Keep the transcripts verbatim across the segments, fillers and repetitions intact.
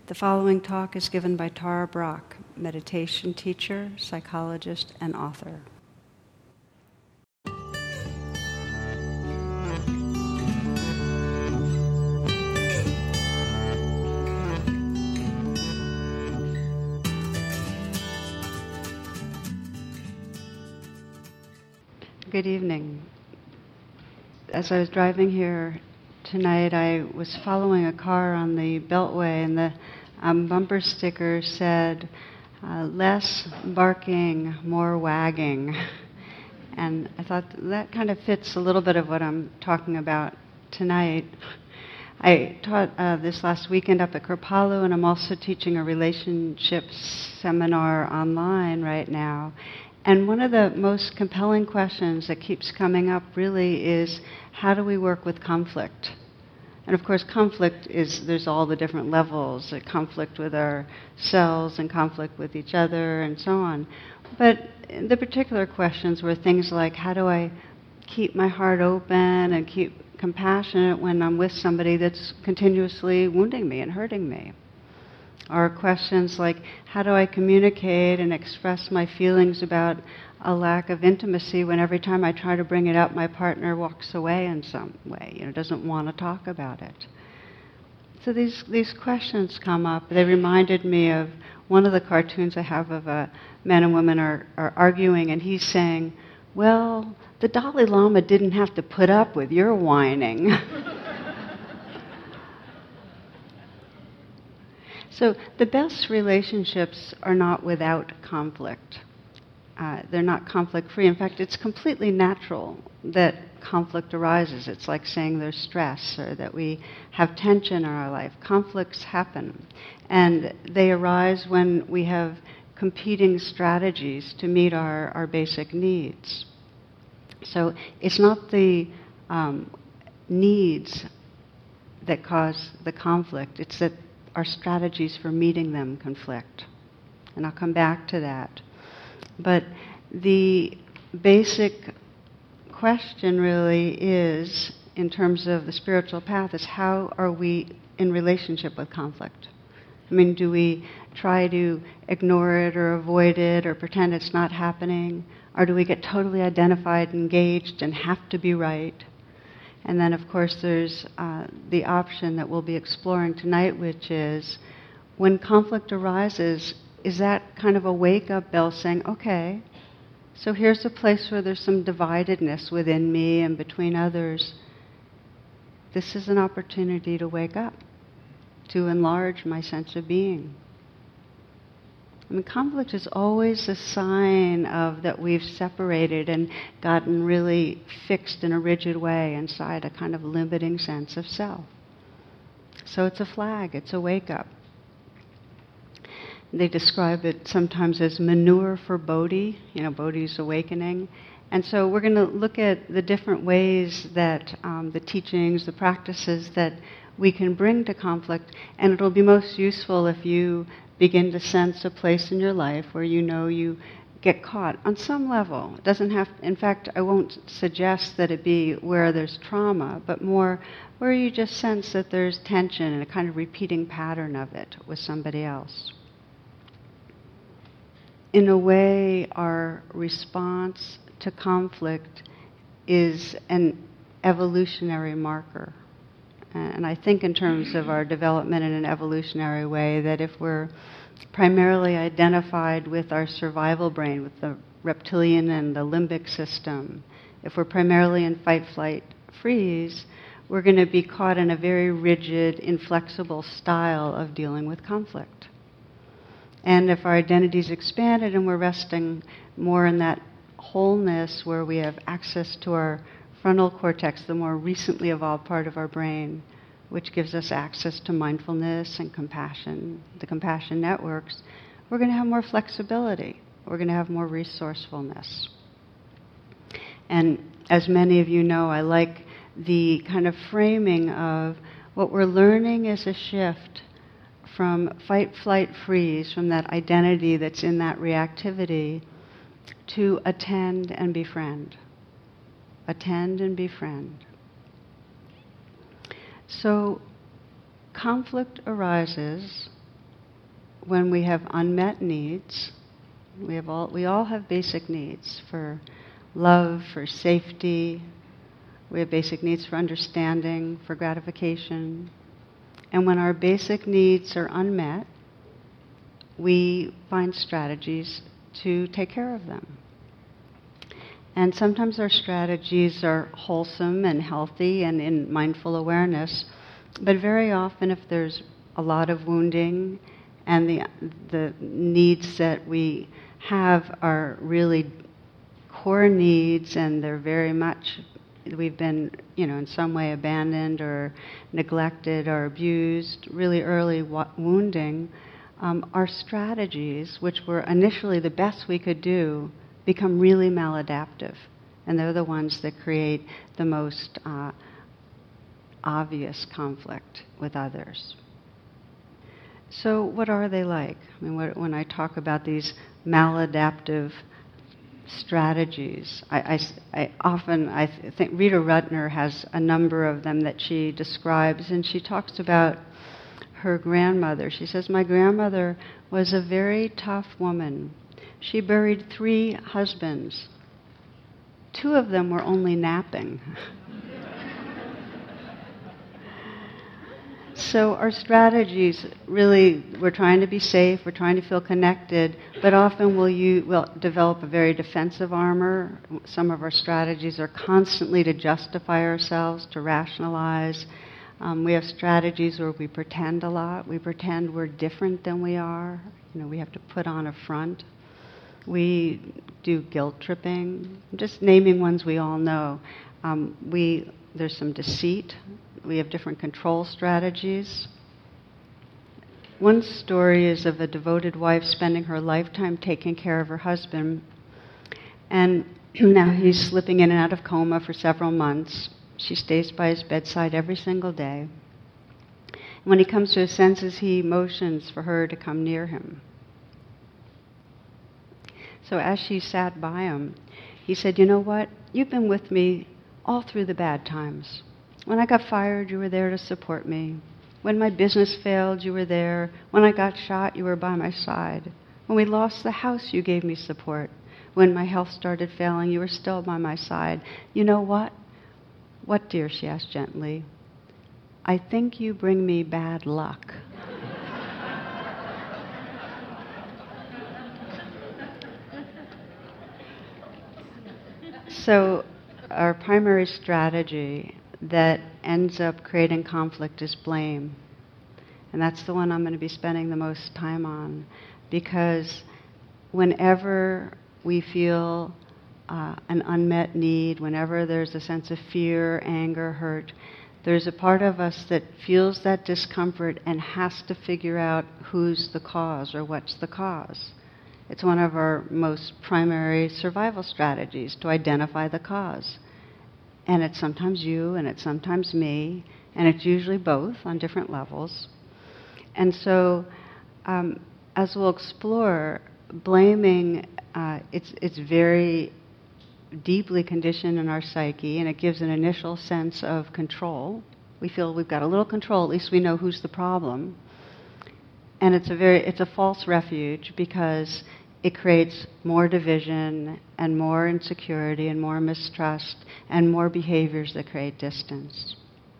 The following talk is given by Tara Brach, meditation teacher, psychologist, and author. Good evening. As I was driving here tonight, I was following a car on the Beltway, and the um, bumper sticker said, uh, less barking, more wagging. And I thought that kind of fits a little bit of what I'm talking about tonight. I taught uh, this last weekend up at Kripalu, and I'm also teaching a relationships seminar online right now. And one of the most compelling questions that keeps coming up really is, how do we work with conflict? And of course, conflict is, there's all the different levels, uh, conflict with ourselves and conflict with each other and so on. But the particular questions were things like, how do I keep my heart open and keep compassionate when I'm with somebody that's continuously wounding me and hurting me? Or questions like, how do I communicate and express my feelings about a lack of intimacy when every time I try to bring it up, my partner walks away in some way, you know, doesn't want to talk about it. So these, these questions come up. They reminded me of one of the cartoons I have of a man and woman are, are arguing, and he's saying, well, the Dalai Lama didn't have to put up with your whining. So the best relationships are not without conflict. Uh, they're not conflict-free. In fact, it's completely natural that conflict arises. It's like saying there's stress or that we have tension in our life. Conflicts happen. And they arise when we have competing strategies to meet our, our basic needs. So it's not the um, needs that cause the conflict. It's that our strategies for meeting them conflict. And I'll come back to that. But the basic question really is, in terms of the spiritual path, is how are we in relationship with conflict? I mean, do we try to ignore it or avoid it or pretend it's not happening? Or do we get totally identified, engaged, and have to be right? And then, of course, there's uh, the option that we'll be exploring tonight, which is, when conflict arises, is that kind of a wake-up bell saying, okay, so here's a place where there's some dividedness within me and between others. This is an opportunity to wake up, to enlarge my sense of being. I mean, conflict is always a sign of that we've separated and gotten really fixed in a rigid way inside a kind of limiting sense of self. So it's a flag, it's a wake-up. They describe it sometimes as manure for Bodhi, you know, Bodhi's awakening. And so we're going to look at the different ways that um, the teachings, the practices that we can bring to conflict, and it'll be most useful if you begin to sense a place in your life where you know you get caught on some level. It doesn't have, in fact, I won't suggest that it be where there's trauma, but more where you just sense that there's tension and a kind of repeating pattern of it with somebody else. In a way, our response to conflict is an evolutionary marker. And I think in terms of our development in an evolutionary way, that if we're primarily identified with our survival brain, with the reptilian and the limbic system, if we're primarily in fight, flight, freeze, we're going to be caught in a very rigid, inflexible style of dealing with conflict. And if our identity's expanded and we're resting more in that wholeness where we have access to our frontal cortex, the more recently evolved part of our brain, which gives us access to mindfulness and compassion, the compassion networks, we're going to have more flexibility. We're going to have more resourcefulness. And as many of you know, I like the kind of framing of what we're learning is a shift from fight, flight, freeze, from that identity that's in that reactivity, to attend and befriend. Attend and befriend. So conflict arises when we have unmet needs, we have all we all have basic needs for love, for safety. We have basic needs for understanding, for gratification. And when our basic needs are unmet, we find strategies to take care of them. And sometimes our strategies are wholesome and healthy and in mindful awareness, but very often if there's a lot of wounding and the the needs that we have are really core needs and they're very much, we've been, you know, in some way abandoned or neglected or abused, really early wa- wounding, um, our strategies, which were initially the best we could do, become really maladaptive. And they're the ones that create the most uh, obvious conflict with others. So what are they like? I mean, what, when I talk about these maladaptive strategies, I, I, I often, I th- think Rita Rudner has a number of them that she describes, and she talks about her grandmother. She says, my grandmother was a very tough woman. She buried three husbands. Two of them were only napping. So our strategies, really, we're trying to be safe, we're trying to feel connected, but often we'll, use, we'll develop a very defensive armor. Some of our strategies are constantly to justify ourselves, to rationalize. Um, we have strategies where we pretend a lot. We pretend we're different than we are. You know, we have to put on a front. We do guilt tripping, just naming ones we all know. Um, we there's some deceit. We have different control strategies. One story is of a devoted wife spending her lifetime taking care of her husband, and now he's slipping in and out of coma for several months. She stays by his bedside every single day. When he comes to his senses, he motions for her to come near him. So as she sat by him, he said, you know what? You've been with me all through the bad times. When I got fired, you were there to support me. When my business failed, you were there. When I got shot, you were by my side. When we lost the house, you gave me support. When my health started failing, you were still by my side. You know what? What, dear? She asked gently. I think you bring me bad luck. So our primary strategy that ends up creating conflict is blame. And that's the one I'm going to be spending the most time on, because whenever we feel uh, an unmet need, whenever there's a sense of fear, anger, hurt, there's a part of us that feels that discomfort and has to figure out who's the cause or what's the cause. It's one of our most primary survival strategies, to identify the cause. And it's sometimes you, and it's sometimes me, and it's usually both on different levels. And so, um, as we'll explore, blaming, uh, it's, it's very deeply conditioned in our psyche, and it gives an initial sense of control. We feel we've got a little control, at least we know who's the problem. And it's a very, it's a false refuge, because it creates more division and more insecurity and more mistrust and more behaviors that create distance.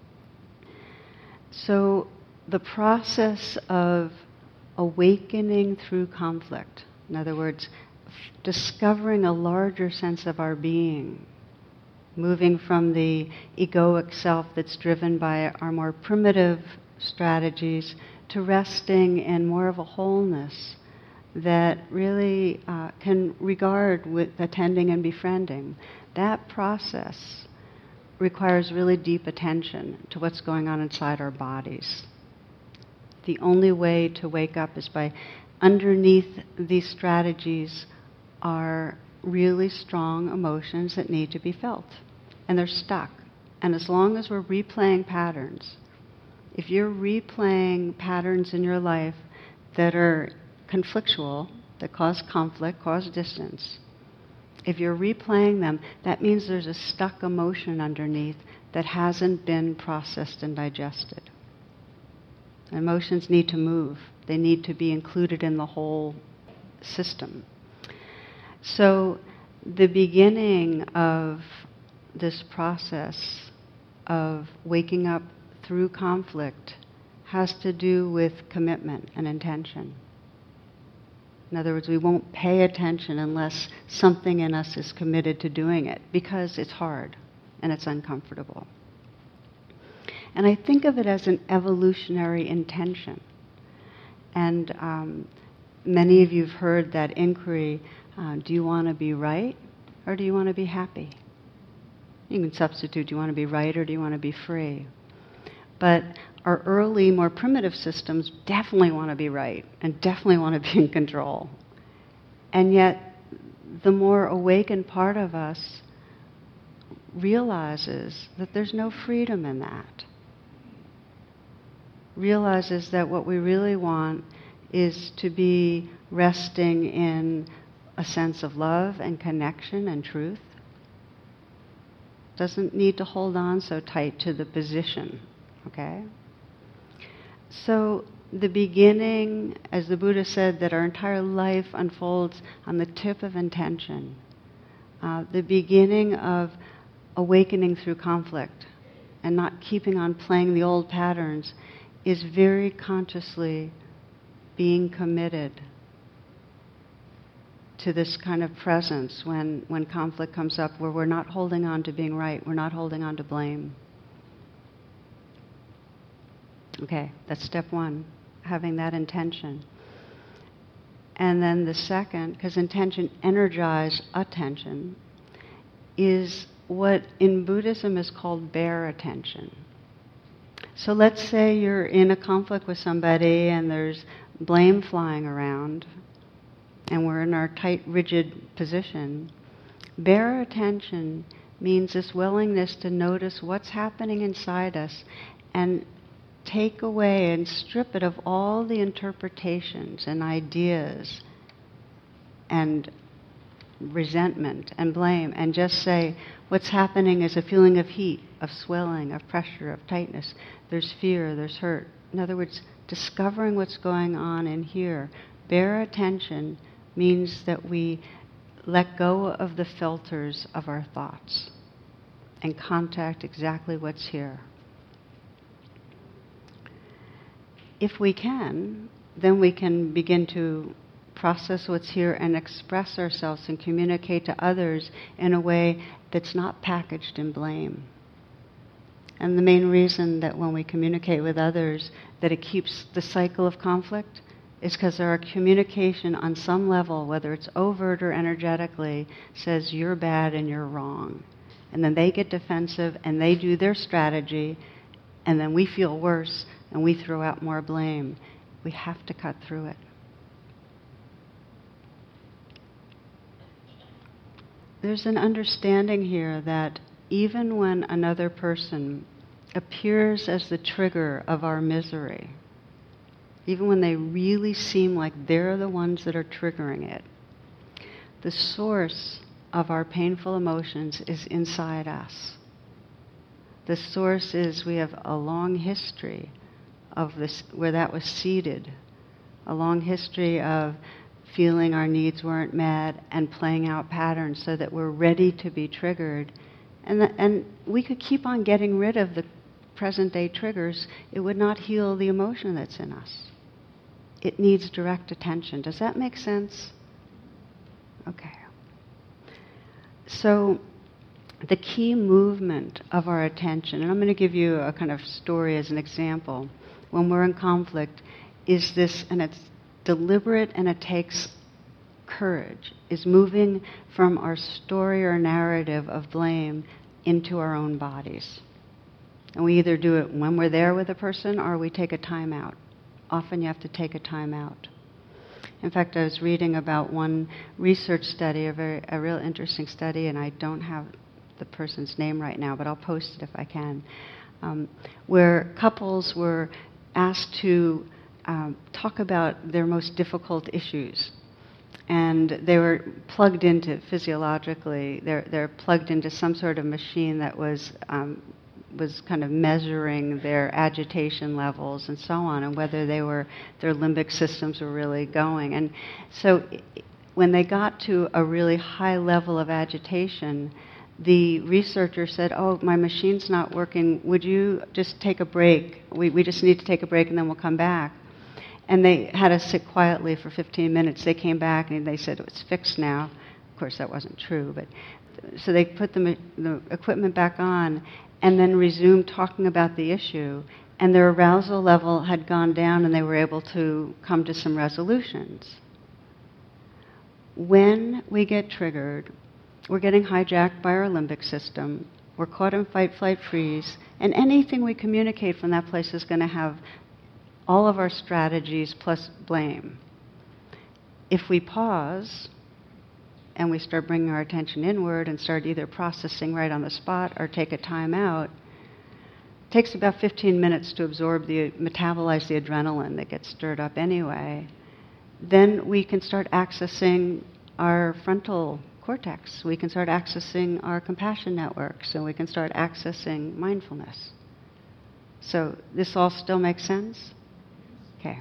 So the process of awakening through conflict, in other words, f- discovering a larger sense of our being, moving from the egoic self that's driven by our more primitive strategies to resting in more of a wholeness that really uh, can regard with attending and befriending. That process requires really deep attention to what's going on inside our bodies. The only way to wake up is by, underneath these strategies are really strong emotions that need to be felt. And they're stuck. And as long as we're replaying patterns, if you're replaying patterns in your life that are conflictual, that cause conflict, cause distance, if you're replaying them, that means there's a stuck emotion underneath that hasn't been processed and digested. Emotions need to move. They need to be included in the whole system. So the beginning of this process of waking up through conflict has to do with commitment and intention. In other words, we won't pay attention unless something in us is committed to doing it, because it's hard and it's uncomfortable. And I think of it as an evolutionary intention. And um, many of you have heard that inquiry, uh, do you want to be right or do you want to be happy? You can substitute, do you want to be right or do you want to be free? But our early, more primitive systems definitely want to be right and definitely want to be in control. And yet, the more awakened part of us realizes that there's no freedom in that. Realizes that what we really want is to be resting in a sense of love and connection and truth. Doesn't need to hold on so tight to the position, okay? So the beginning, as the Buddha said, that our entire life unfolds on the tip of intention. Uh, the beginning of awakening through conflict and not keeping on playing the old patterns is very consciously being committed to this kind of presence when, when conflict comes up, where we're not holding on to being right, we're not holding on to blame. Okay, that's step one, having that intention. And then the second, because intention energizes attention, is what in Buddhism is called bare attention. So let's say you're in a conflict with somebody and there's blame flying around and we're in our tight, rigid position. Bare attention means this willingness to notice what's happening inside us and take away and strip it of all the interpretations and ideas and resentment and blame, and just say what's happening is a feeling of heat, of swelling, of pressure, of tightness. There's fear, there's hurt. In other words, discovering what's going on in here. Bare attention means that we let go of the filters of our thoughts and contact exactly what's here. If we can, then we can begin to process what's here and express ourselves and communicate to others in a way that's not packaged in blame. And the main reason that when we communicate with others that it keeps the cycle of conflict is because our communication on some level, whether it's overt or energetically, says you're bad and you're wrong. And then they get defensive and they do their strategy, and then we feel worse and we throw out more blame. We have to cut through it. There's an understanding here that even when another person appears as the trigger of our misery, even when they really seem like they're the ones that are triggering it, the source of our painful emotions is inside us. The source is we have a long history of this, where that was seeded, a long history of feeling our needs weren't met and playing out patterns so that we're ready to be triggered. And, the, and we could keep on getting rid of the present day triggers. It would not heal the emotion that's in us. It needs direct attention. Does that make sense? Okay. So the key movement of our attention, and I'm going to give you a kind of story as an example, when we're in conflict, is this, and it's deliberate and it takes courage, is moving from our story or narrative of blame into our own bodies. And we either do it when we're there with a person or we take a time out. Often you have to take a time out. In fact, I was reading about one research study, a very a real interesting study, and I don't have the person's name right now, but I'll post it if I can, um, where couples were asked to um, talk about their most difficult issues. And they were plugged into, physiologically, they're, they're plugged into some sort of machine that was um, was kind of measuring their agitation levels and so on, and whether they were, their limbic systems were really going. And so when they got to a really high level of agitation, the researcher said, oh, my machine's not working. Would you just take a break? We, we just need to take a break and then we'll come back. And they had us sit quietly for fifteen minutes. They came back and they said, it's fixed now. Of course, that wasn't true. But so they put the, the equipment back on and then resumed talking about the issue. And their arousal level had gone down and they were able to come to some resolutions. When we get triggered, we're getting hijacked by our limbic system. We're caught in fight, flight, freeze. And anything we communicate from that place is going to have all of our strategies plus blame. If we pause and we start bringing our attention inward and start either processing right on the spot or take a time out, it takes about fifteen minutes to absorb the, metabolize the adrenaline that gets stirred up anyway. Then we can start accessing our frontal cortex. We can start accessing our compassion network. So we can start accessing mindfulness. So this all still makes sense? Okay.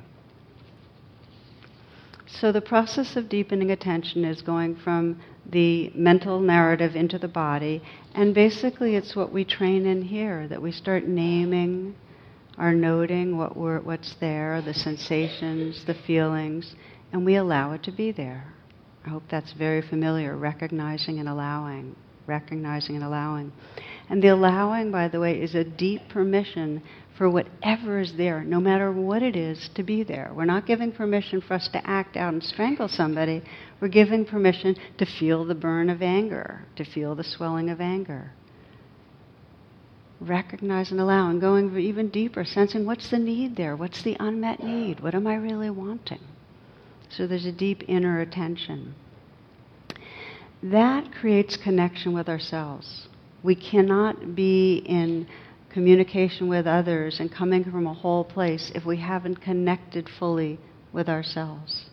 So the process of deepening attention is going from the mental narrative into the body, and basically it's what we train in here, that we start naming or noting what we're, what's there, the sensations, the feelings, and we allow it to be there. I hope that's very familiar, recognizing and allowing, recognizing and allowing. And the allowing, by the way, is a deep permission for whatever is there, no matter what it is, to be there. We're not giving permission for us to act out and strangle somebody. We're giving permission to feel the burn of anger, to feel the swelling of anger. Recognize and allow, and going even deeper, sensing what's the need there, what's the unmet need, what am I really wanting? So there's a deep inner attention. That creates connection with ourselves. We cannot be in communication with others and coming from a whole place if we haven't connected fully with ourselves.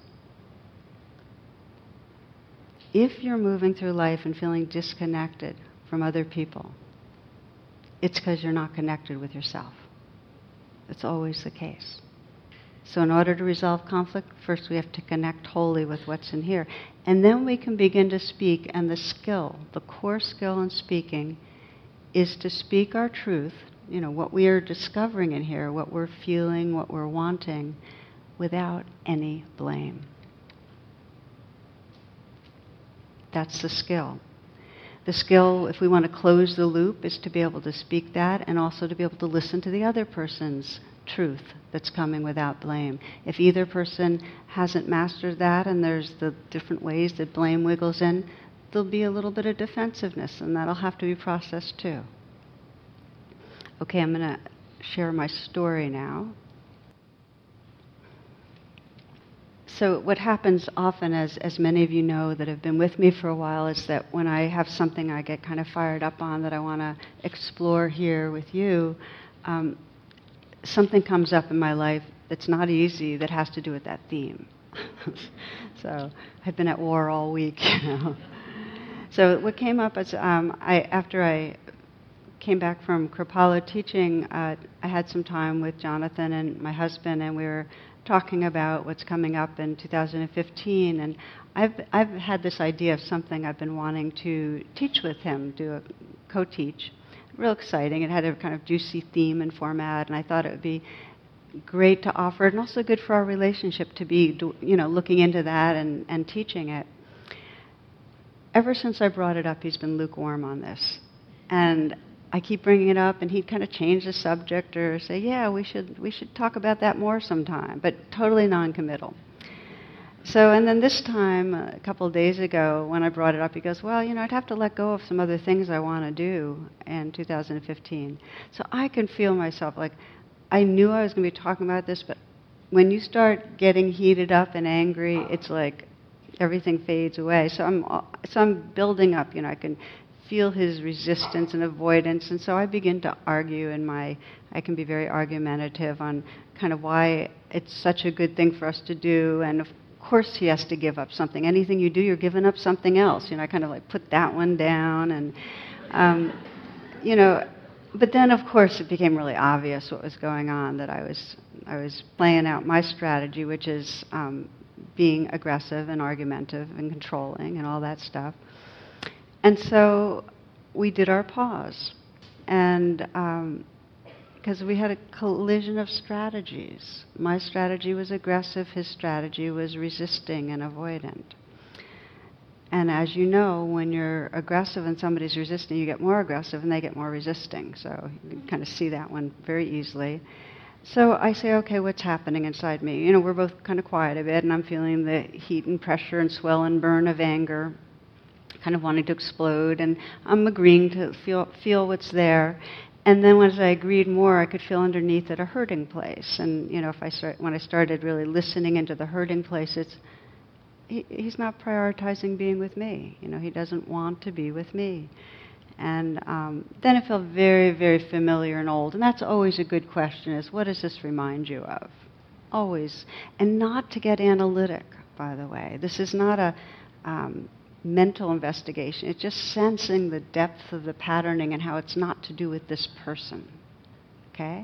If you're moving through life and feeling disconnected from other people, it's because you're not connected with yourself. It's always the case. So in order to resolve conflict, first we have to connect wholly with what's in here. And then we can begin to speak, and the skill, the core skill in speaking, is to speak our truth, you know, what we are discovering in here, what we're feeling, what we're wanting, without any blame. That's the skill. The skill, if we want to close the loop, is to be able to speak that and also to be able to listen to the other person's truth that's coming without blame. If either person hasn't mastered that and there's the different ways that blame wiggles in, there'll be a little bit of defensiveness, and that'll have to be processed too. Okay, I'm going to share my story now. So what happens often, as, as many of you know that have been with me for a while, is that when I have something I get kind of fired up on that I want to explore here with you, um, something comes up in my life that's not easy that has to do with that theme. So I've been at war all week, you know. So what came up is um, I, after I came back from Kripalu teaching, uh, I had some time with Jonathan and my husband, and we were talking about what's coming up in two thousand fifteen. And I've I've had this idea of something I've been wanting to teach with him, do a co-teach. Real exciting. It had a kind of juicy theme and format, and I thought it would be great to offer it, and also good for our relationship to be, you know, looking into that and, and teaching it. Ever since I brought it up, he's been lukewarm on this. And I keep bringing it up, and he'd kind of change the subject or say, yeah, we should we should talk about that more sometime, but totally non-committal. So, and then this time, a couple of days ago, when I brought it up, he goes, well, you know, I'd have to let go of some other things I want to do in two thousand fifteen. So I can feel myself, like, I knew I was going to be talking about this, but when you start getting heated up and angry, it's like everything fades away. So I'm so I'm building up, you know, I can feel his resistance and avoidance, and so I begin to argue in my, I can be very argumentative on kind of why it's such a good thing for us to do, and of course he has to give up something. Anything you do, you're giving up something else. You know, I kind of like put that one down, and, um, you know, but then, of course, it became really obvious what was going on, that I was I was playing out my strategy, which is um, being aggressive and argumentative and controlling and all that stuff. And so we did our pause. And um, because we had a collision of strategies. My strategy was aggressive, his strategy was resisting and avoidant. And as you know, when you're aggressive and somebody's resisting, you get more aggressive and they get more resisting. So you can kind of see that one very easily. So I say, okay, what's happening inside me? You know, we're both kind of quiet a bit, and I'm feeling the heat and pressure and swell and burn of anger, kind of wanting to explode, and I'm agreeing to feel feel what's there. And then as I agreed more, I could feel underneath it a hurting place. And you know, if I start, when I started really listening into the hurting place, it's he, he's not prioritizing being with me. You know, he doesn't want to be with me. And um, then it felt very, very familiar and old. And that's always a good question: is what does this remind you of? Always, and not to get analytic. By the way, this is not a um, mental investigation. It's just sensing the depth of the patterning and how it's not to do with this person. Okay?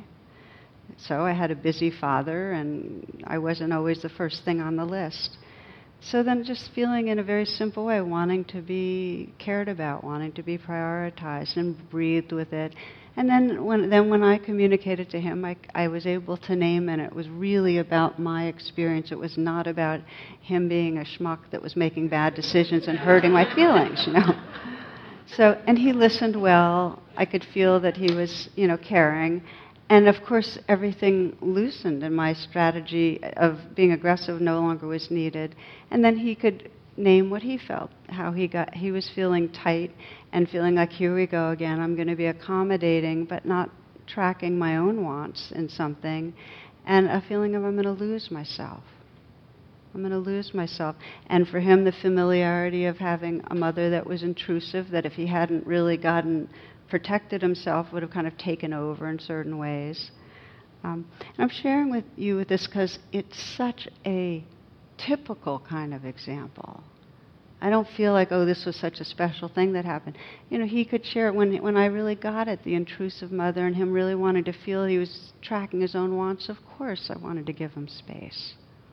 So I had a busy father, and I wasn't always the first thing on the list. So then just feeling in a very simple way, wanting to be cared about, wanting to be prioritized, and breathed with it. And then when then when I communicated to him, I, I was able to name, and it was really about my experience. It was not about him being a schmuck that was making bad decisions and hurting my feelings, you know. So, and he listened well. I could feel that he was, you know, caring. And of course, everything loosened, and my strategy of being aggressive no longer was needed. And then he could name what he felt, how he got, he was feeling tight and feeling like, here we go again, I'm going to be accommodating, but not tracking my own wants in something, and a feeling of I'm going to lose myself. I'm going to lose myself. And for him, the familiarity of having a mother that was intrusive, that if he hadn't really gotten protected himself, would have kind of taken over in certain ways. Um, and I'm sharing with you with this because it's such a typical kind of example. I don't feel like, oh, this was such a special thing that happened. You know, he could share it when when I really got it, the intrusive mother, and him really wanting to feel he was tracking his own wants. Of course, I wanted to give him space.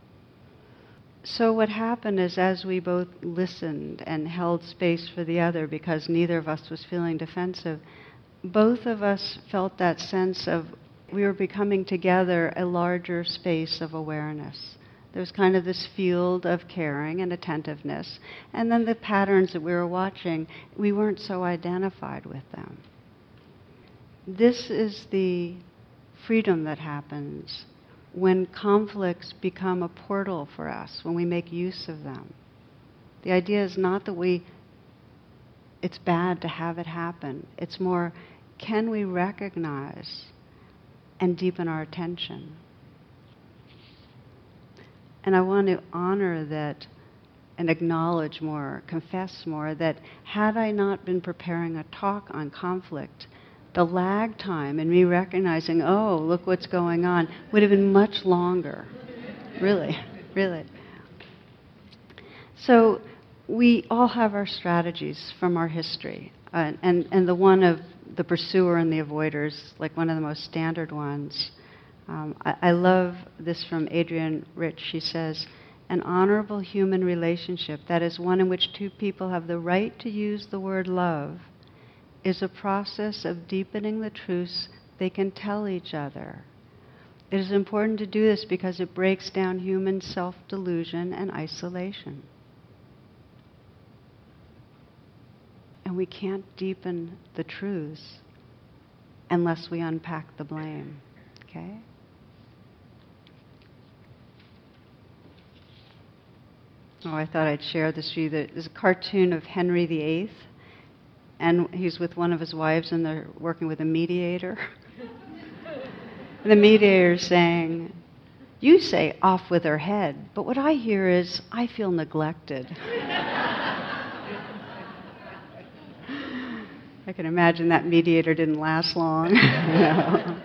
So what happened is, as we both listened and held space for the other, because neither of us was feeling defensive, both of us felt that sense of we were becoming together a larger space of awareness. There was kind of this field of caring and attentiveness, and then the patterns that we were watching, we weren't so identified with them. This is the freedom that happens when conflicts become a portal for us, when we make use of them. The idea is not that we, it's bad to have it happen. It's more, can we recognize and deepen our attention? And I want to honor that and acknowledge more, confess more, that had I not been preparing a talk on conflict, the lag time in me recognizing, oh, look what's going on, would have been much longer. Really, really. So we all have our strategies from our history. Uh, and, and the one of the pursuer and the avoiders, like one of the most standard ones. Um, I, I love this from Adrienne Rich. She says, an honorable human relationship, that is one in which two people have the right to use the word love, is a process of deepening the truths they can tell each other. It is important to do this because it breaks down human self-delusion and isolation. And we can't deepen the truths unless we unpack the blame. Okay? Oh, I thought I'd share this with you. There's a cartoon of Henry the Eighth. And he's with one of his wives, and they're working with a mediator. And the mediator's saying, you say off with her head, but what I hear is, I feel neglected. I can imagine that mediator didn't last long. No.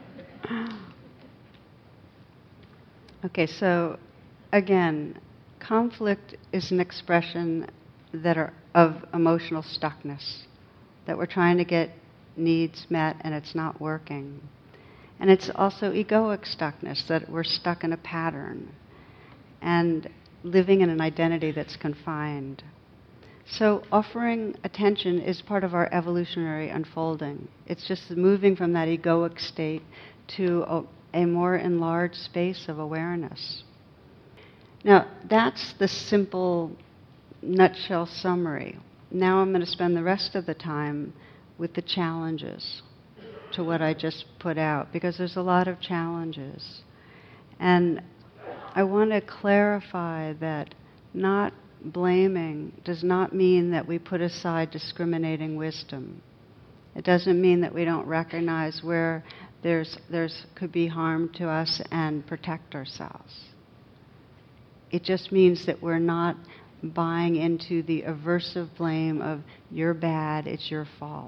Okay, so again, conflict is an expression that are of emotional stuckness, that we're trying to get needs met and it's not working. And it's also egoic stuckness, that we're stuck in a pattern and living in an identity that's confined. So offering attention is part of our evolutionary unfolding. It's just moving from that egoic state to a, a more enlarged space of awareness. Now, that's the simple nutshell summary. Now I'm going to spend the rest of the time with the challenges to what I just put out, because there's a lot of challenges. And I want to clarify that not blaming does not mean that we put aside discriminating wisdom. It doesn't mean that we don't recognize where there's there's could be harm to us and protect ourselves. It just means that we're not buying into the aversive blame of you're bad, it's your fault.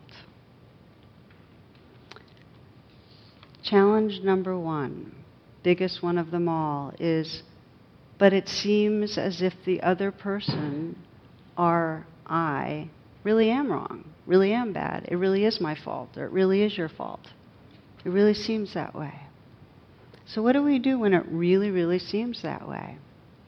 Challenge number one, biggest one of them all, is, but it seems as if the other person, or I, really am wrong, really am bad, it really is my fault, or it really is your fault. It really seems that way. So what do we do when it really, really seems that way?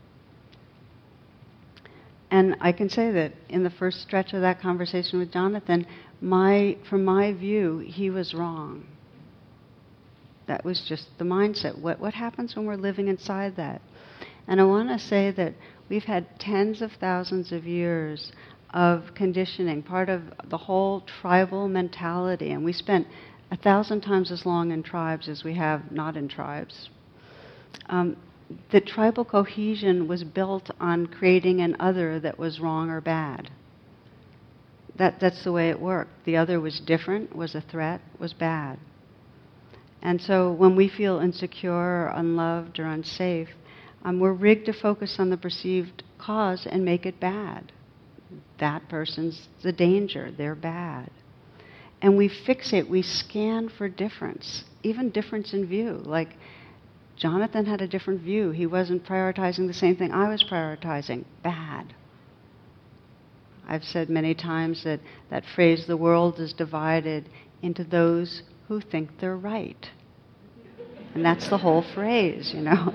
And I can say that in the first stretch of that conversation with Jonathan, my, from my view, he was wrong. That was just the mindset. What, what happens when we're living inside that? And I want to say that we've had tens of thousands of years of conditioning, part of the whole tribal mentality, and we spent a thousand times as long in tribes as we have not in tribes. Um, the tribal cohesion was built on creating an other that was wrong or bad. That, that's the way it worked. The other was different, was a threat, was bad. And so when we feel insecure or unloved or unsafe, um, we're rigged to focus on the perceived cause and make it bad. That person's the danger, they're bad. And we fixate, we scan for difference, even difference in view. Like, Jonathan had a different view. He wasn't prioritizing the same thing I was prioritizing. Bad. I've said many times that that phrase, the world is divided into those who think they're right. And that's the whole phrase, you know.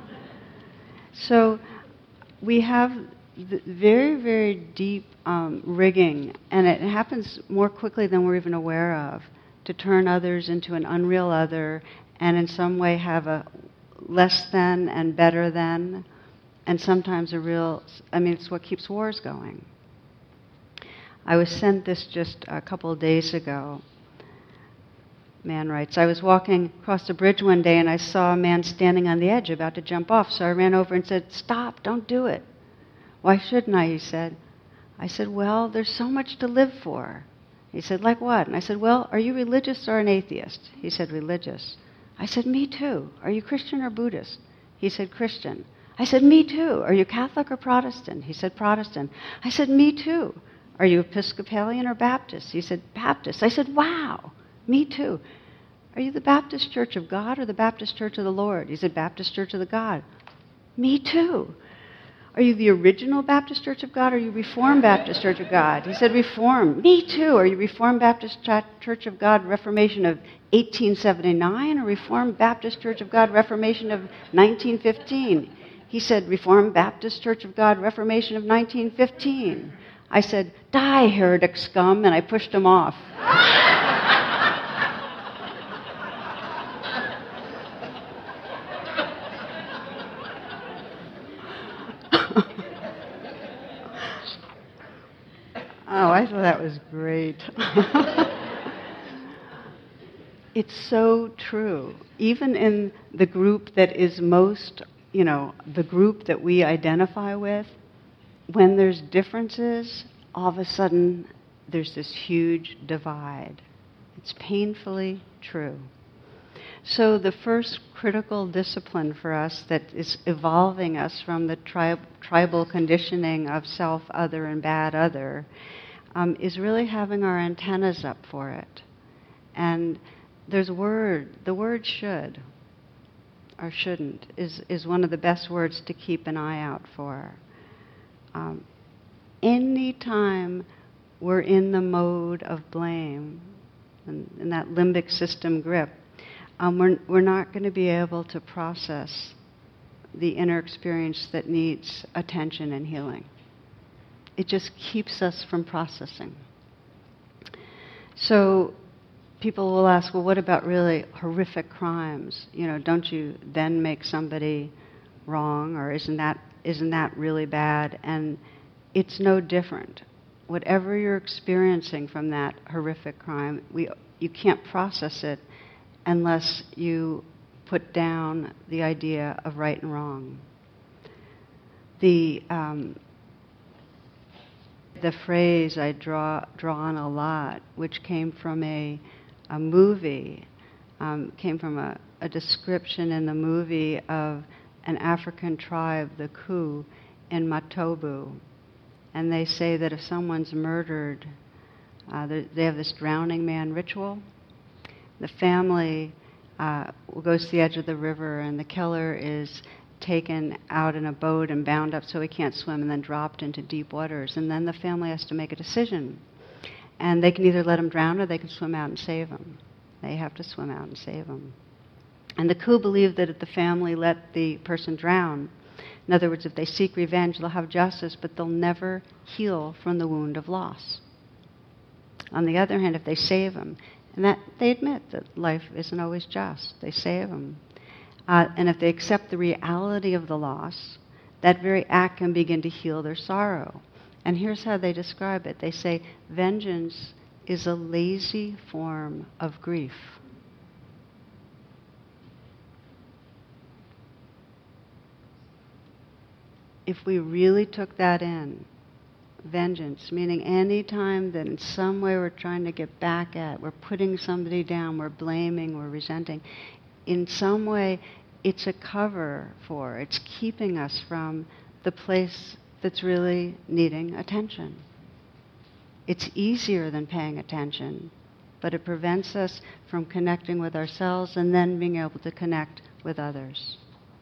So we have the very, very deep um, rigging, and it happens more quickly than we're even aware of, to turn others into an unreal other and in some way have a less than and better than, and sometimes a real, I mean, it's what keeps wars going. I was sent this just a couple of days ago. Man writes, I was walking across the bridge one day and I saw a man standing on the edge about to jump off, so I ran over and said, stop, don't do it. Why shouldn't I, he said. I said, well, there's so much to live for. He said, like what? And I said, well, are you religious or an atheist? He said, religious. I said, me too. Are you Christian or Buddhist? He said, Christian. I said, me too. Are you Catholic or Protestant? He said, Protestant. I said, me too. Are you Episcopalian or Baptist? He said, Baptist. I said, wow, me too. Are you the Baptist Church of God or the Baptist Church of the Lord? He said, Baptist Church of the God. Me too. Are you the original Baptist Church of God or are you Reformed Baptist Church of God? He said, Reformed. Me too. Are you Reformed Baptist Church of God Reformation of eighteen seventy-nine or Reformed Baptist Church of God Reformation of nineteen fifteen? He said, Reformed Baptist Church of God Reformation of nineteen fifteen. I said, die, heretic scum, and I pushed him off. Oh, I thought that was great. It's so true. Even in the group that is most, you know, the group that we identify with, when there's differences, all of a sudden there's this huge divide. It's painfully true. So the first critical discipline for us that is evolving us from the tri- tribal conditioning of self, other, and bad other um, is really having our antennas up for it. And there's a word, the word should, or shouldn't, is, is one of the best words to keep an eye out for. Um, any time we're in the mode of blame, and, and that limbic system grip, um, we're, we're not going to be able to process the inner experience that needs attention and healing. It just keeps us from processing. So people will ask, well, what about really horrific crimes? You know, don't you then make somebody wrong, or isn't that isn't that really bad? And it's no different. Whatever you're experiencing from that horrific crime, we you can't process it unless you put down the idea of right and wrong. The um, the phrase I draw draw on a lot, which came from a a movie, um, came from a, a description in the movie of an African tribe, the Ku, in Matobu. And they say that if someone's murdered, uh, they have this drowning man ritual. The family uh, goes to the edge of the river, and the killer is taken out in a boat and bound up so he can't swim, and then dropped into deep waters. And then the family has to make a decision. And they can either let him drown or they can swim out and save him. They have to swim out and save him. And the Ku believe that if the family let the person drown, in other words, if they seek revenge, they'll have justice, but they'll never heal from the wound of loss. On the other hand, if they save him, and that they admit that life isn't always just, they save him. Uh, and if they accept the reality of the loss, that very act can begin to heal their sorrow. And here's how they describe it. They say, vengeance is a lazy form of grief. If we really took that in, vengeance, meaning any time that in some way we're trying to get back at, we're putting somebody down, we're blaming, we're resenting, in some way it's a cover for, it's keeping us from the place that's really needing attention. It's easier than paying attention, but it prevents us from connecting with ourselves and then being able to connect with others.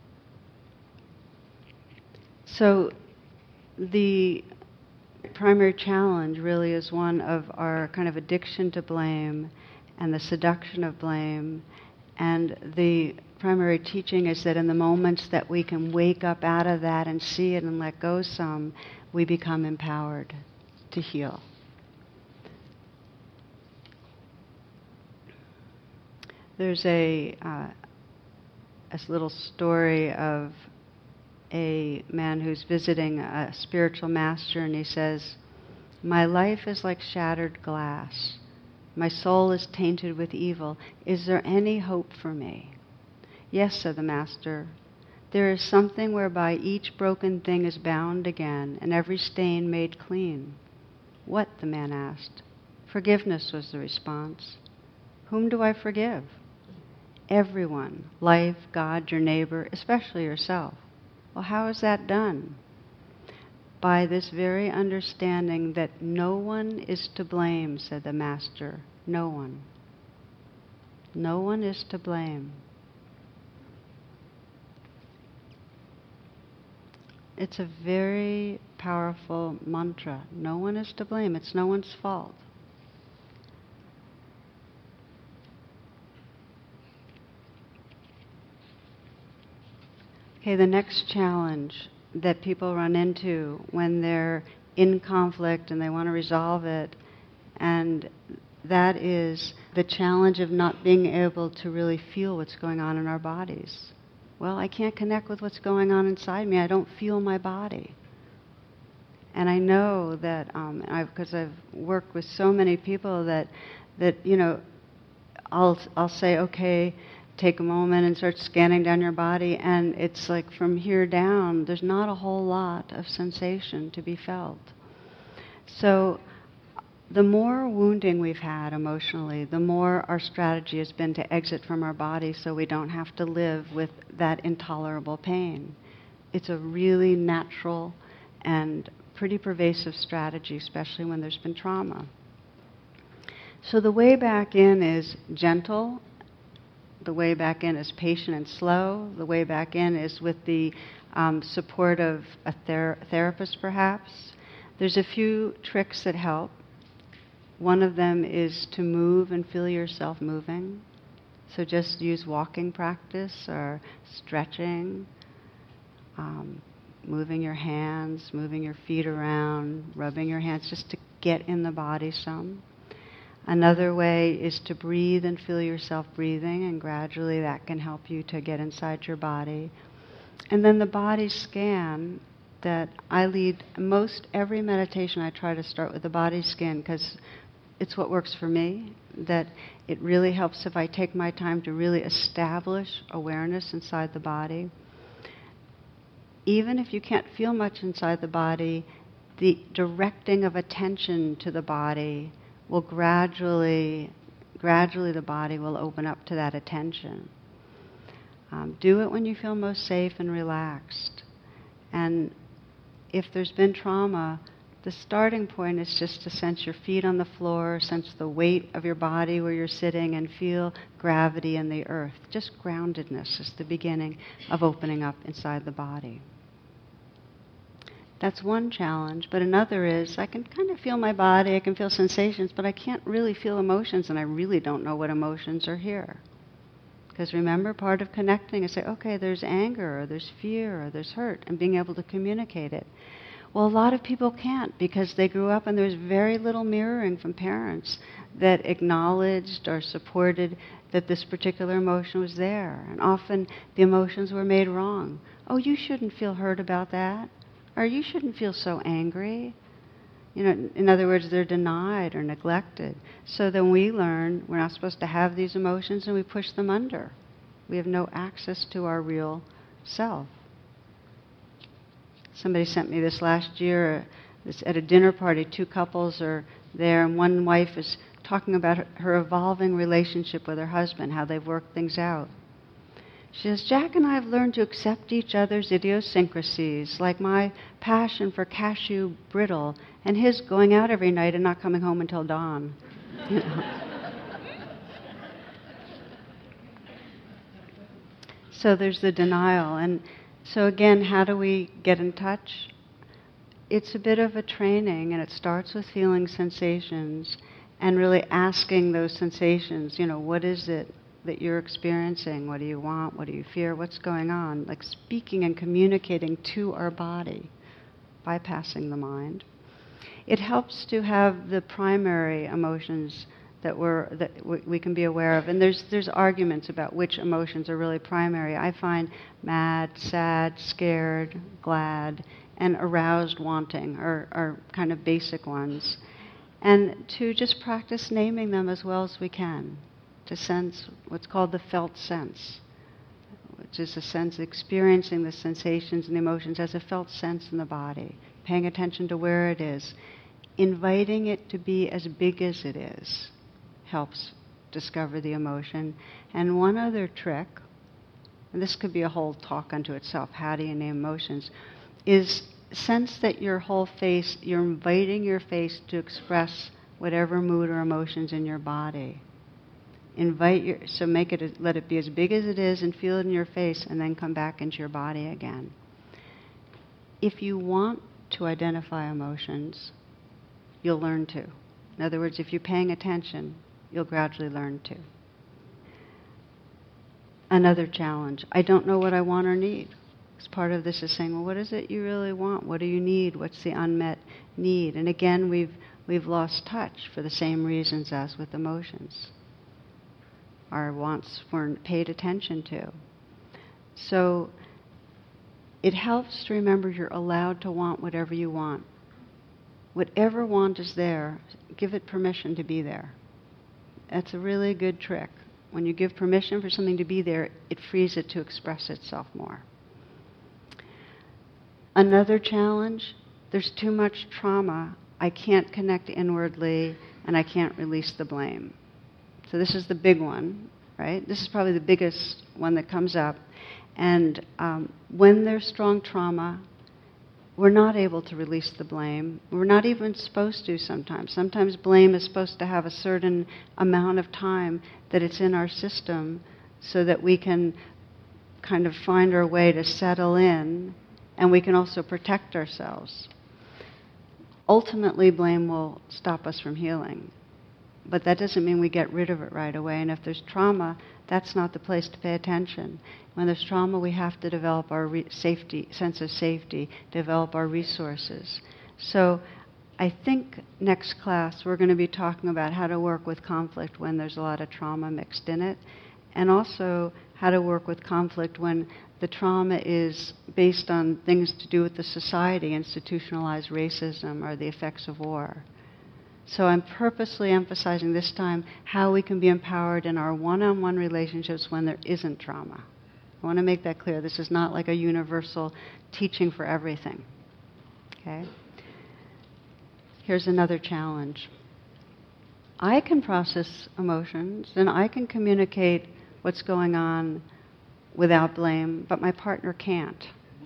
So the primary challenge really is one of our kind of addiction to blame and the seduction of blame. And the primary teaching is that in the moments that we can wake up out of that and see it and let go some, we become empowered to heal. There's a, uh, a little story of a man who's visiting a spiritual master, and he says, "My life is like shattered glass. My soul is tainted with evil. Is there any hope for me?" "Yes," said the master. "There is something whereby each broken thing is bound again, and every stain made clean." "What?" the man asked. "Forgiveness," was the response. "Whom do I forgive?" "Everyone. Life, God, your neighbor, especially yourself." "Well, how is that done?" "By this very understanding that no one is to blame," said the master. No one. No one is to blame. It's a very powerful mantra. No one is to blame. It's no one's fault. Okay, the next challenge that people run into when they're in conflict and they want to resolve it, and that is the challenge of not being able to really feel what's going on in our bodies. Well, I can't connect with what's going on inside me. I don't feel my body. And I know that, um, because I've, I've worked with so many people that, that you know, I'll I'll say, okay, take a moment and start scanning down your body, and it's like from here down, there's not a whole lot of sensation to be felt. So the more wounding we've had emotionally, the more our strategy has been to exit from our body so we don't have to live with that intolerable pain. It's a really natural and pretty pervasive strategy, especially when there's been trauma. So the way back in is gentle. The way back in is patient and slow. The way back in is with the um, support of a ther- therapist, perhaps. There's a few tricks that help. One of them is to move and feel yourself moving. So just use walking practice or stretching, um, moving your hands, moving your feet around, rubbing your hands, just to get in the body some. Another way is to breathe and feel yourself breathing, and gradually that can help you to get inside your body. And then the body scan that I lead, most every meditation I try to start with the body scan because it's what works for me, that it really helps if I take my time to really establish awareness inside the body. Even if you can't feel much inside the body, the directing of attention to the body will gradually, gradually the body will open up to that attention. Um, do it when you feel most safe and relaxed. And if there's been trauma, the starting point is just to sense your feet on the floor, sense the weight of your body where you're sitting, and feel gravity in the earth. Just groundedness is the beginning of opening up inside the body. That's one challenge, but another is I can kind of feel my body, I can feel sensations, but I can't really feel emotions, and I really don't know what emotions are here. Because remember, part of connecting is say, okay, there's anger, or there's fear, or there's hurt, and being able to communicate it. Well, a lot of people can't because they grew up and there's very little mirroring from parents that acknowledged or supported that this particular emotion was there. And often the emotions were made wrong. Oh, you shouldn't feel hurt about that. Or you shouldn't feel so angry. You know, in other words, they're denied or neglected. So then we learn we're not supposed to have these emotions and we push them under. We have no access to our real self. Somebody sent me this last year, this at a dinner party, two couples are there, and one wife is talking about her, her evolving relationship with her husband, how they've worked things out. She says, Jack and I have learned to accept each other's idiosyncrasies, like my passion for cashew brittle and his going out every night and not coming home until dawn. You know? So there's the denial. And so again, how do we get in touch? It's a bit of a training, and it starts with feeling sensations and really asking those sensations, you know, what is it that you're experiencing? What do you want? What do you fear? What's going on? Like speaking and communicating to our body, bypassing the mind. It helps to have the primary emotions that we're that w- we can be aware of. And there's there's arguments about which emotions are really primary. I find mad, sad, scared, glad, and aroused, wanting are, are kind of basic ones. And to just practice naming them as well as we can, to sense what's called the felt sense, which is a sense experiencing the sensations and the emotions as a felt sense in the body, paying attention to where it is, inviting it to be as big as it is. Helps discover the emotion. And one other trick, and this could be a whole talk unto itself, how do you name emotions, is sense that your whole face, you're inviting your face to express whatever mood or emotions in your body. Invite your, so make it, let it be as big as it is and feel it in your face and then come back into your body again. If you want to identify emotions, you'll learn to. In other words, if you're paying attention, you'll gradually learn to. Another challenge, I don't know what I want or need. Because part of this is saying, well, what is it you really want? What do you need? What's the unmet need? And again, we've we've lost touch for the same reasons as with emotions. Our wants weren't paid attention to. So it helps to remember you're allowed to want whatever you want. Whatever want is there, give it permission to be there. That's a really good trick. When you give permission for something to be there, it frees it to express itself more. Another challenge, there's too much trauma. I can't connect inwardly, and I can't release the blame. So this is the big one, right? This is probably the biggest one that comes up. And um, when there's strong trauma, we're not able to release the blame. We're not even supposed to sometimes. Sometimes blame is supposed to have a certain amount of time that it's in our system so that we can kind of find our way to settle in, and we can also protect ourselves. Ultimately, blame will stop us from healing. but that doesn't mean we get rid of it right away. And if there's trauma, that's not the place to pay attention. When there's trauma, we have to develop our re- safety, sense of safety, develop our resources. So I think next class we're going to be talking about how to work with conflict when there's a lot of trauma mixed in it, and also how to work with conflict when the trauma is based on things to do with the society, institutionalized racism, or the effects of war. So I'm purposely emphasizing this time how we can be empowered in our one-on-one relationships when there isn't trauma. I want to make that clear. This is not like a universal teaching for everything. Okay? Here's another challenge. I can process emotions and I can communicate what's going on without blame, but my partner can't.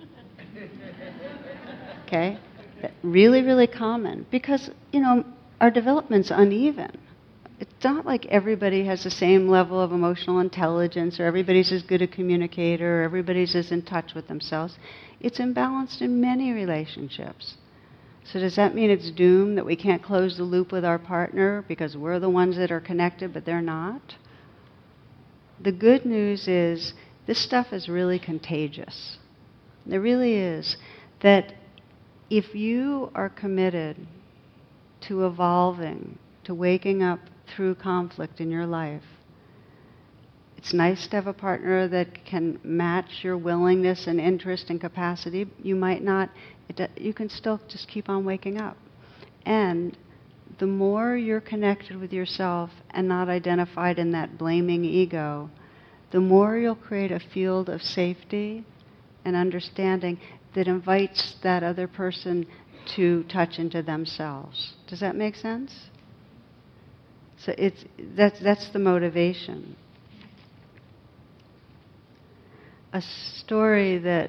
Okay? Really, really common. Because, you know, our development's uneven. It's not like everybody has the same level of emotional intelligence, or everybody's as good a communicator, or everybody's as in touch with themselves. It's imbalanced in many relationships. So does that mean it's doomed, that we can't close the loop with our partner because we're the ones that are connected but they're not? The good news is this stuff is really contagious. It really is. That if you are committed to evolving, to waking up through conflict in your life, it's nice to have a partner that can match your willingness and interest and capacity. You might not, it, you can still just keep on waking up. And the more you're connected with yourself and not identified in that blaming ego, the more you'll create a field of safety and understanding that invites that other person to touch into themselves. Does that make sense? So it's that's that's the motivation. A story that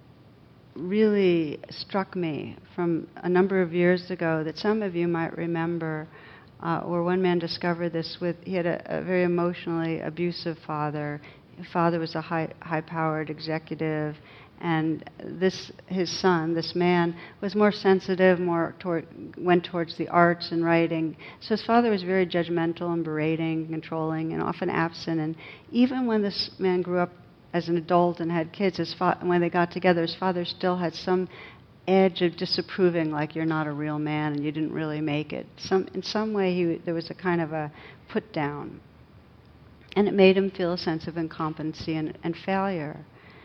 really struck me from a number of years ago that some of you might remember, uh, where one man discovered this with, he had a, a very emotionally abusive father. His father was a high, high-powered executive, and this, his son, this man, was more sensitive, more toward, went towards the arts and writing. So his father was very judgmental and berating, controlling, and often absent. And even when this man grew up as an adult and had kids, his fa- when they got together, his father still had some edge of disapproving, like you're not a real man and you didn't really make it. Some, in some way, he, there was a kind of a put down. And it made him feel a sense of incompetency and, and failure.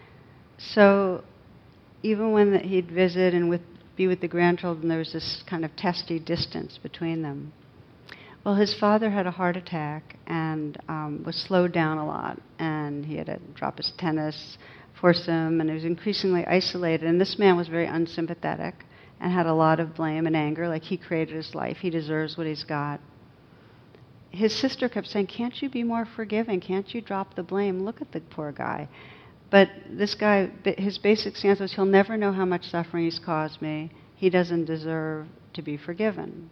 So even when the, he'd visit and with, be with the grandchildren, there was this kind of testy distance between them. Well, his father had a heart attack and um, was slowed down a lot, and he had to drop his tennis, force him, and he was increasingly isolated. And this man was very unsympathetic and had a lot of blame and anger, like he created his life, he deserves what he's got. His sister kept saying, can't you be more forgiving? Can't you drop the blame? Look at the poor guy. But this guy, his basic stance was, he'll never know how much suffering he's caused me. He doesn't deserve to be forgiven.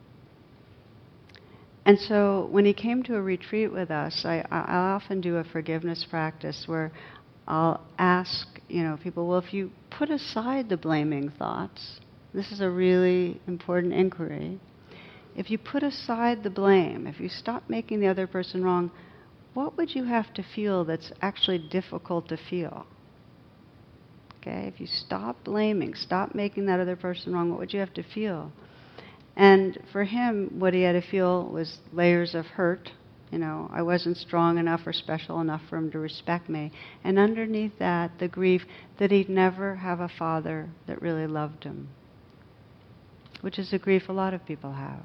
And so when he came to a retreat with us, I, I often do a forgiveness practice where I'll ask, you know, people, well, if you put aside the blaming thoughts, this is a really important inquiry. If you put aside the blame, if you stop making the other person wrong, what would you have to feel that's actually difficult to feel? Okay, if you stop blaming, stop making that other person wrong, what would you have to feel? And for him, what he had to feel was layers of hurt. You know, I wasn't strong enough or special enough for him to respect me. And underneath that, the grief that he'd never have a father that really loved him, which is a grief a lot of people have.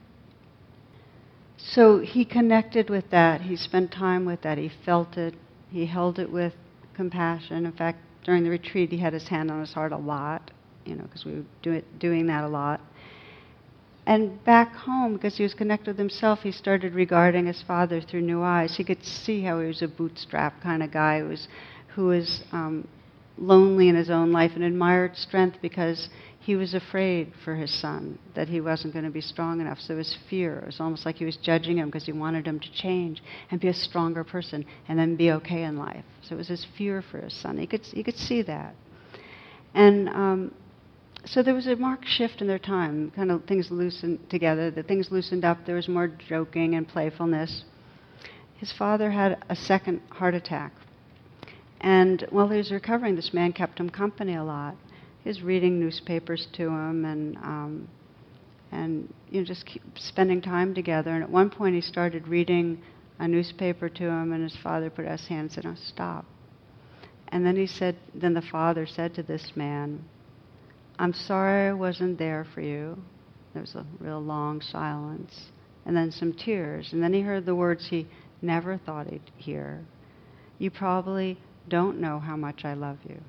So he connected with that. He spent time with that. He felt it. He held it with compassion. In fact, during the retreat, he had his hand on his heart a lot, you know, because we were do it, doing that a lot. And back home, because he was connected with himself, he started regarding his father through new eyes. He could see how he was a bootstrap kind of guy who was, who was um, lonely in his own life and admired strength because he was afraid for his son, that he wasn't going to be strong enough. So it was fear. It was almost like he was judging him because he wanted him to change and be a stronger person and then be okay in life. So it was his fear for his son. He could, he could see that. And um, so there was a marked shift in their time, kind of things loosened together, the things loosened up, there was more joking and playfulness. His father had a second heart attack. And while he was recovering, this man kept him company a lot. He was reading newspapers to him and, um, and you know, just keep spending time together. And at one point he started reading a newspaper to him, and his father put out his hand and said, "Oh, stop." And then he said, then the father said to this man, "I'm sorry I wasn't there for you." There was a real long silence, and then some tears. And then he heard the words he never thought he'd hear. "You probably don't know how much I love you."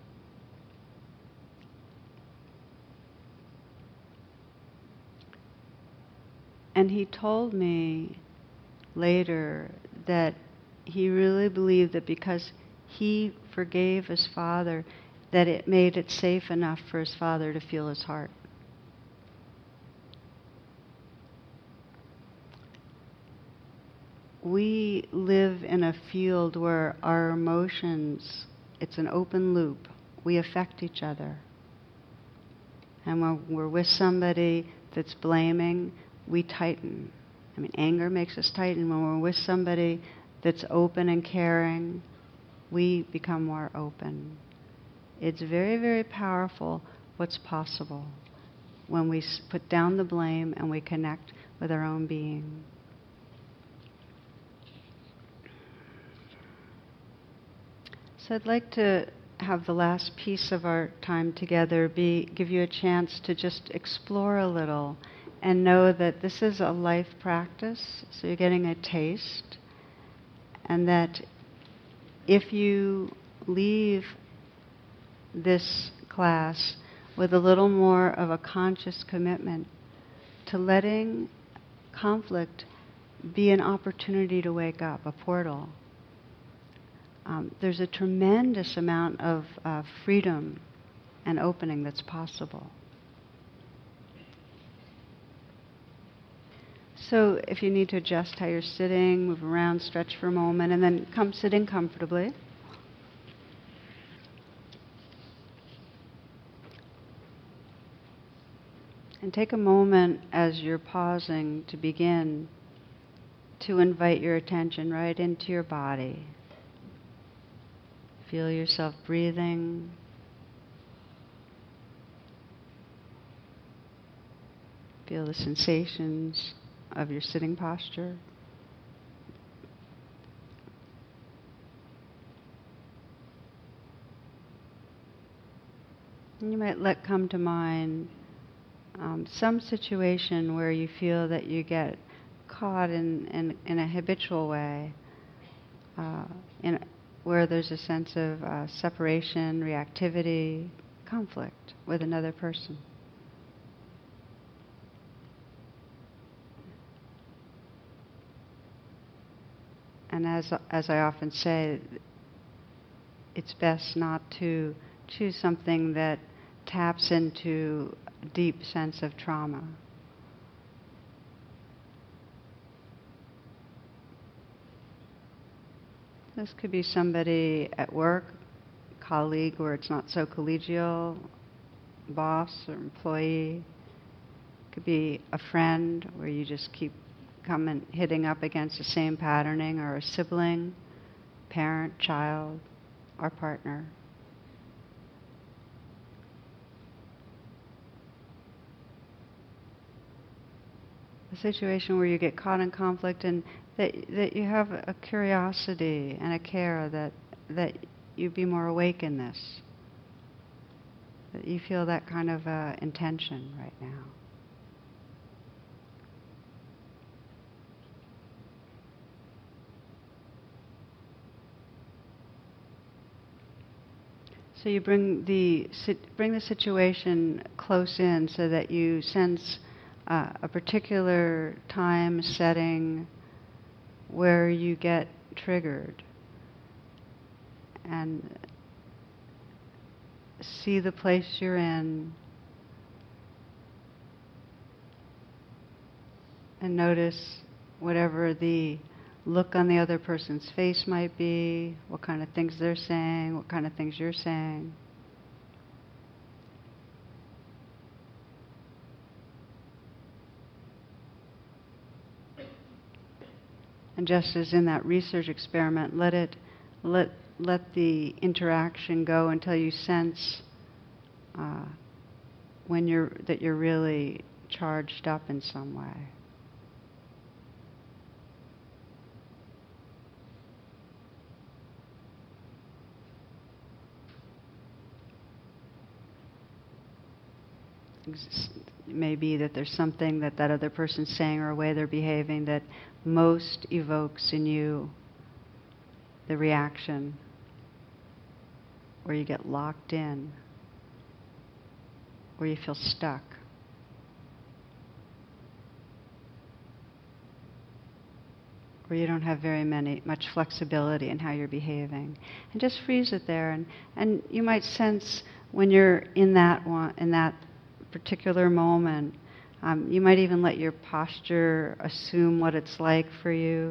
And he told me later that he really believed that because he forgave his father, that it made it safe enough for his father to feel his heart. We live in a field where our emotions, it's an open loop. We affect each other. And when we're with somebody that's blaming, we tighten. I mean, anger makes us tighten. When we're with somebody that's open and caring, we become more open. It's very, very powerful what's possible when we put down the blame and we connect with our own being. So I'd like to have the last piece of our time together be give you a chance to just explore a little and know that this is a life practice, so you're getting a taste, and that if you leave this class with a little more of a conscious commitment to letting conflict be an opportunity to wake up, a portal, um, there's a tremendous amount of uh, freedom and opening that's possible. So if you need to adjust how you're sitting, move around, stretch for a moment, and then come sitting comfortably. And take a moment as you're pausing to begin to invite your attention right into your body. Feel yourself breathing. Feel the sensations of your sitting posture. And you might let come to mind um, some situation where you feel that you get caught in, in, in a habitual way, uh, in, where there's a sense of uh, separation, reactivity, conflict with another person. And as as I often say, it's best not to choose something that taps into a deep sense of trauma. This could be somebody at work, colleague where it's not so collegial, boss or employee. It could be a friend where you just keep coming, hitting up against the same patterning, or a sibling, parent, child, or partner. A situation where you get caught in conflict and that that you have a curiosity and a care that that you be more awake in this, that you feel that kind of uh, intention right now. So you bring the bring the situation close in so that you sense uh, a particular time, setting, where you get triggered, and see the place you're in, and notice whatever the look on the other person's face might be, what kind of things they're saying, what kind of things you're saying. And just as in that research experiment, let it, let, let the interaction go until you sense uh, when you're, that you're really charged up in some way. It may be that there's something that that other person's saying or a way they're behaving that most evokes in you the reaction where you get locked in, where you feel stuck. Where you don't have very many, much flexibility in how you're behaving. And just freeze it there. And, and you might sense when you're in that one, in that particular moment, um, you might even let your posture assume what it's like for you.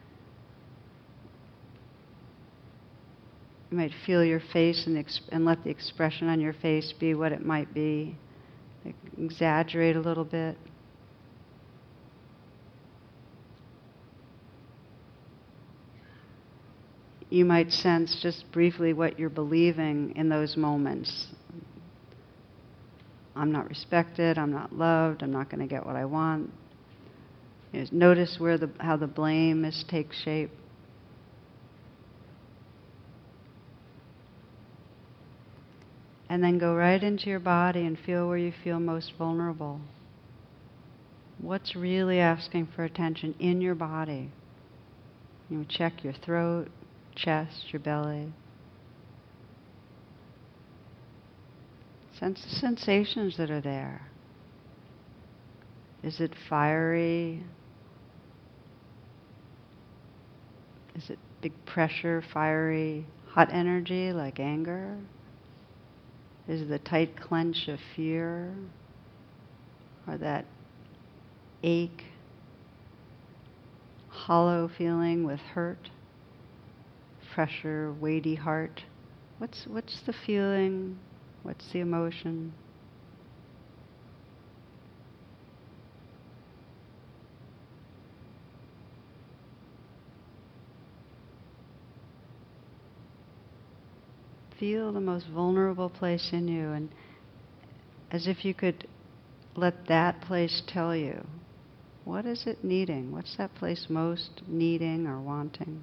You might feel your face and, exp- and let the expression on your face be what it might be. Like, exaggerate a little bit. You might sense just briefly what you're believing in those moments. I'm not respected, I'm not loved, I'm not going to get what I want. You know, notice where the, how the blame is takes shape. And then go right into your body and feel where you feel most vulnerable. What's really asking for attention in your body? You know, check your throat, chest, your belly. Sense the sensations that are there. Is it fiery? Is it big pressure, fiery, hot energy like anger? Is it the tight clench of fear? Or that ache, hollow feeling with hurt? Pressure, weighty heart? What's, what's the feeling? What's the emotion? Feel the most vulnerable place in you, and as if you could let that place tell you, what is it needing? What's that place most needing or wanting?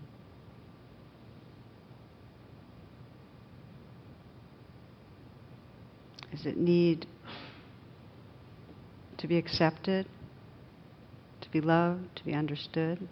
Does it need to be accepted, to be loved, to be understood?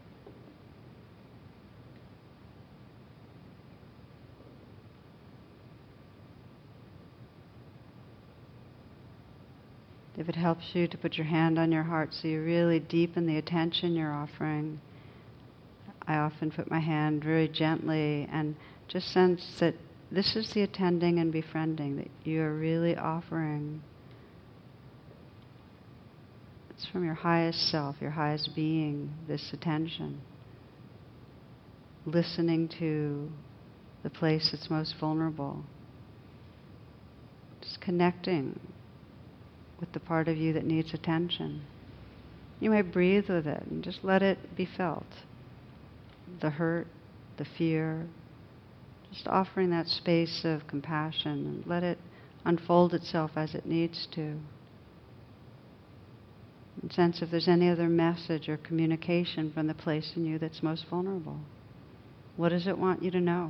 If it helps you to put your hand on your heart so you really deepen the attention you're offering, I often put my hand very gently and just sense that this is the attending and befriending that you're really offering. It's from your highest self, your highest being, this attention. Listening to the place that's most vulnerable. Just connecting with the part of you that needs attention. You might breathe with it and just let it be felt. The hurt, the fear, just offering that space of compassion and let it unfold itself as it needs to. And sense if there's any other message or communication from the place in you that's most vulnerable. What does it want you to know?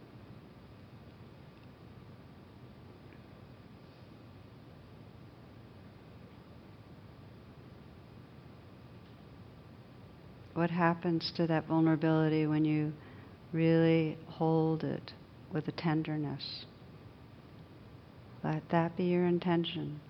What happens to that vulnerability when you really hold it with a tenderness? Let that be your intention.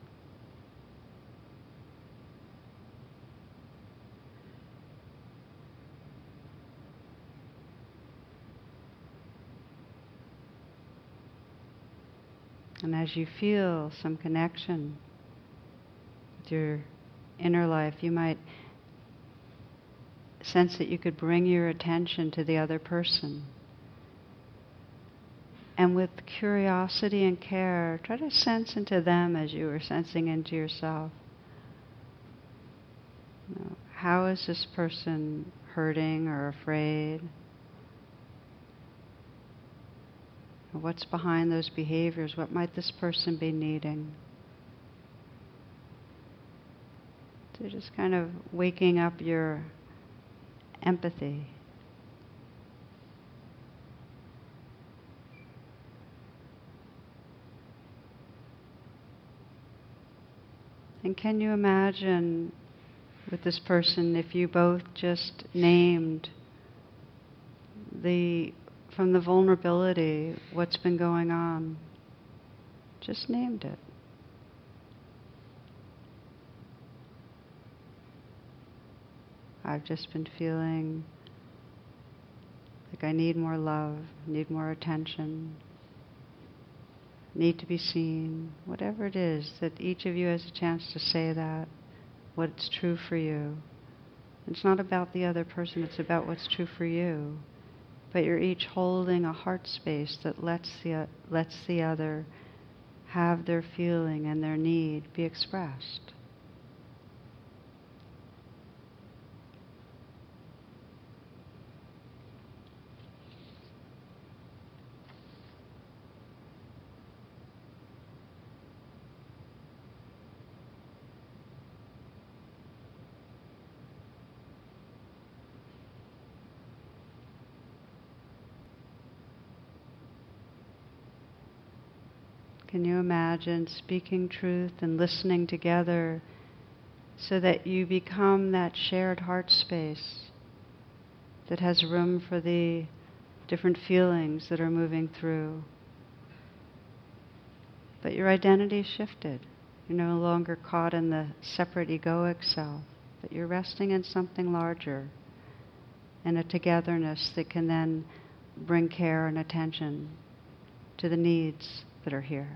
And as you feel some connection with your inner life, you might sense that you could bring your attention to the other person. And with curiosity and care, try to sense into them as you were sensing into yourself. You know, how is this person hurting or afraid? Or what's behind those behaviors? What might this person be needing? So just kind of waking up your empathy. And can you imagine with this person if you both just named the, from the vulnerability, what's been going on? Just named it. I've just been feeling like I need more love, need more attention, need to be seen, whatever it is, that each of you has a chance to say that, what's true for you. It's not about the other person, it's about what's true for you. But you're each holding a heart space that lets the, lets the other have their feeling and their need be expressed. Can you imagine speaking truth and listening together so that you become that shared heart space that has room for the different feelings that are moving through? But your identity shifted. You're no longer caught in the separate egoic self, but you're resting in something larger, in a togetherness that can then bring care and attention to the needs that are here.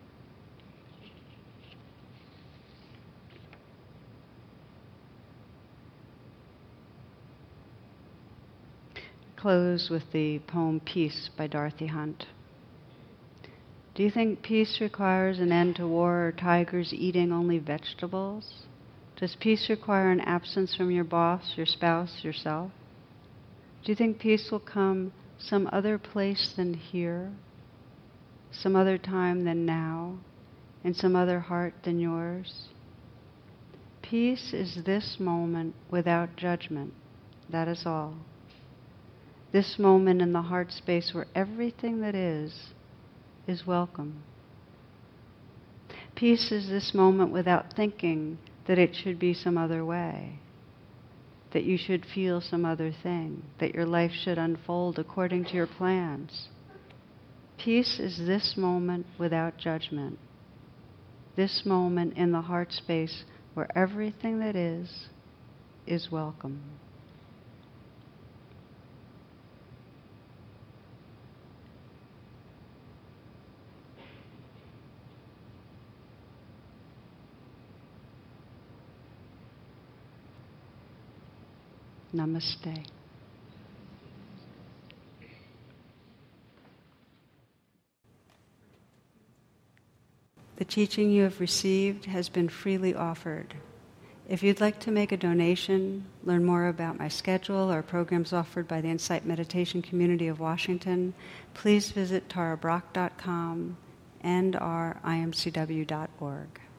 Close with the poem Peace by Dorothy Hunt. Do you think peace requires an end to war or tigers eating only vegetables? Does peace require an absence from your boss, your spouse, yourself? Do you think peace will come some other place than here? Some other time than now, in some other heart than yours? Peace is this moment without judgment, that is all. This moment in the heart space where everything that is, is welcome. Peace is this moment without thinking that it should be some other way, that you should feel some other thing, that your life should unfold according to your plans. Peace is this moment without judgment, this moment in the heart space where everything that is, is welcome. Namaste. The teaching you have received has been freely offered. If you'd like to make a donation, learn more about my schedule or programs offered by the Insight Meditation Community of Washington, please visit tara brach dot com and or I M C W dot org.